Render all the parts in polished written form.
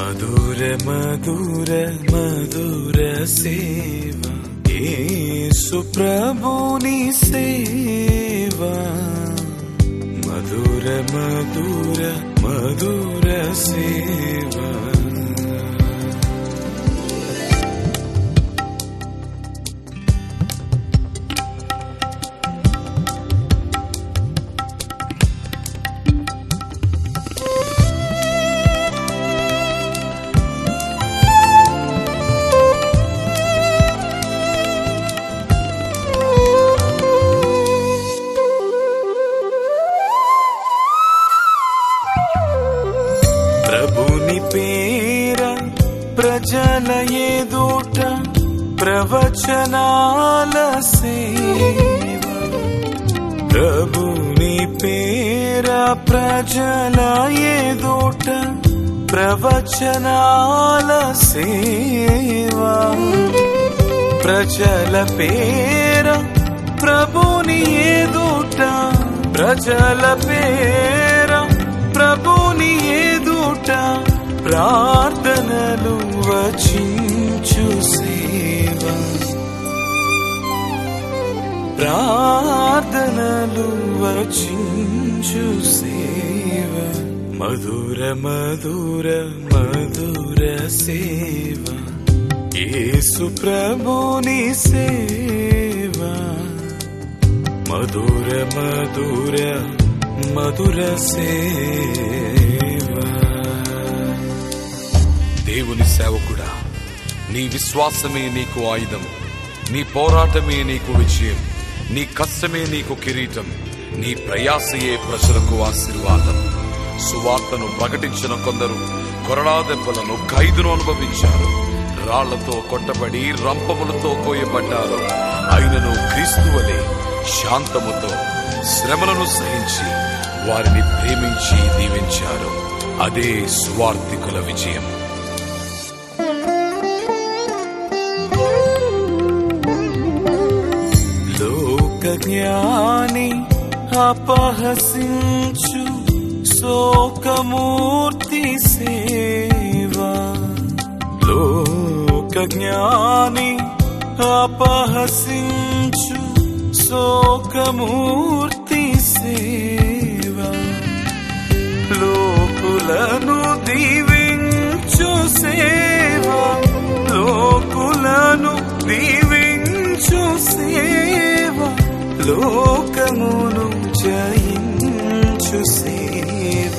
మధుర మధుర మధుర సేవ యేసు ప్రభుని సేవ మధుర మధుర మధుర సేవ ప్రభుని పేర ప్రజల ఎదుట ప్రవచనాల సేవ ప్రభుని పేర ప్రజల ఎదుట ప్రవచనాల సేవ ప్రజల పేర ప్రభుని ఎదుట ప్రజల పేర ప్రభుని ఎదుట ప్రార్థనలు వచించు సేవ ప్రార్థనలు వచించు సేవ మధుర మధుర మధుర సేవ యేసు ప్రభుని సేవ మధుర మధుర మధుర సేవ. దేవుని సేవకుడా, నీ విశ్వాసమే నీకు ఆయుధం, నీ పోరాటమే నీకు విజయం, నీ కష్టమే నీకు కిరీటం, నీ ప్రయాసయే ప్రజలకు ఆశీర్వాదం. సువార్తను ప్రకటించిన కొందరు కొరడా దెబ్బలను, ఖైదును అనుభవించారు. రాళ్లతో కొట్టబడి రంపములతో కోయబడ్డారు. అయినను క్రీస్తువలే శాంతముతో శ్రమలను సహించి వారిని ప్రేమించి దీవించారు. అదే సువార్తికుల విజయం. లోక జ్ఞాని అపహసించు శోకమూర్తి సేవ లోక జ్ఞాని అపహసించు శోకమూర్తి సేవ లోకులను దీవించు సేవ లోకులను దీవించు సేవ లోకమును జయించు సేవ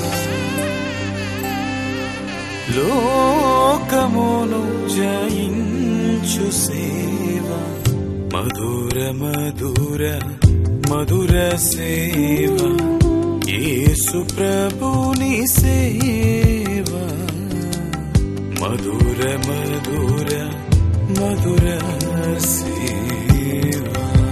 లోకమును జయించు సేవ మధుర మధుర మధుర సేవ యేసు ప్రభుని సేవ మధుర మధుర మధుర సేవ.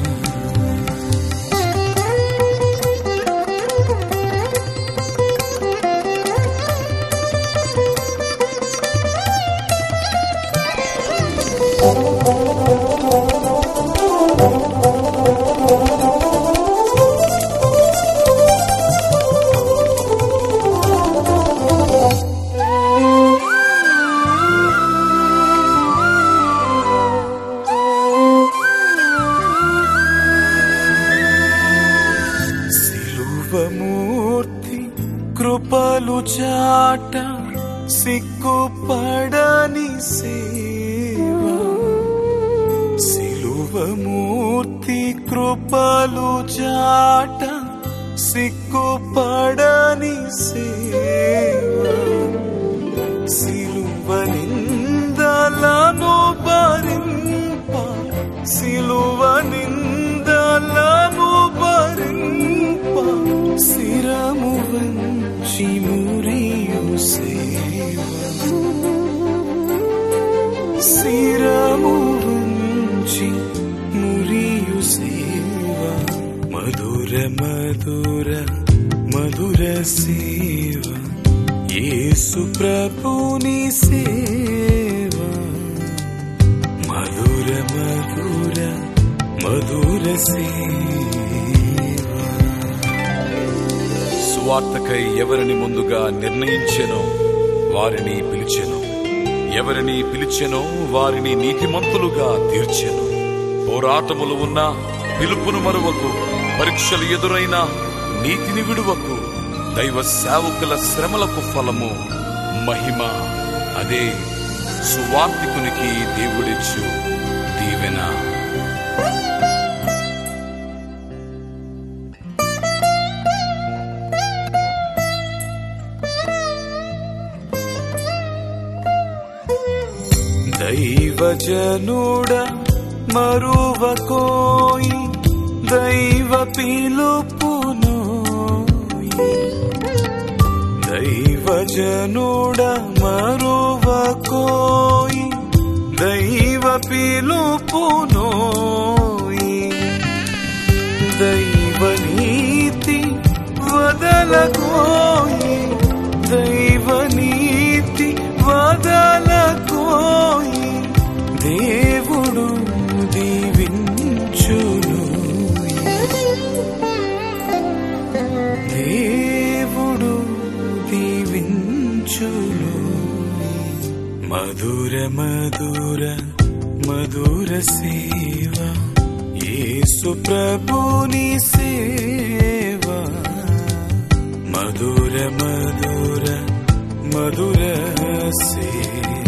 శిలువమూర్తి కృపలు చాట సిగ్గుపడని సేవ శిలువమూర్తి కృపలు చాట సిగ్గుపడని సేవ శిలువ నిందలను భరింప శిలువ నిందలను భరింప శిరము వంచి మురియు సేవ శిరము వంచి మురియు సేవ మధుర మధుర మధుర సేవ యేసు ప్రభుని సేవ మధుర మధుర మధుర సేవ. సువార్తకై ఎవరిని ముందుగా నిర్ణయించెనో వారిని పిలిచెను. ఎవరిని పిలిచెనో వారిని నీతిమంతులుగా తీర్చెను. పోరాటములు ఉన్న పిలుపును మరువకు, పరీక్షలు ఎదురైన నీతిని విడువకు. దైవ సేవకుల శ్రమలకు ఫలము మహిమ. అదే సువార్తికునికి దేవుడిచ్చు దీవెన. దైవజనుడ మరువకోయి దైవ పిలుపును, దైవజనుడ మరువకోయి దైవ పిలుపును. దైవ నీతి వదలకోయి దైవ నీతి వదలకోయి దేవుడు దీవించును, దేవుడు దీవించును. మధుర మధుర మధుర సేవ యేసు ప్రభుని సేవ. మధుర మధుర మధుర సేవ.